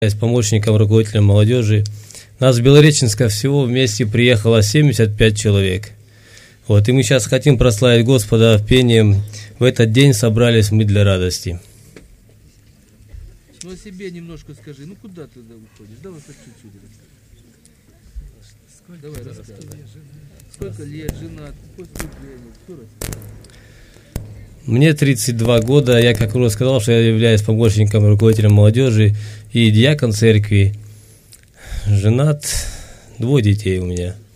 с помощником руководителя молодежи. Нас в Белореченска всего вместе приехало 75 человек. Вот, и мы сейчас хотим прославить Господа пением. В этот день собрались мы для радости. Ну о себе немножко скажи. Ну куда ты уходишь? Давай хоть чуть-чуть. Давай рассказывай. Сколько лет, женат, поступление, кто рассказывает? Мне 32 года, я как уже сказал, что я являюсь помощником руководителя молодежи и диакон церкви. Женат, 2 детей у меня.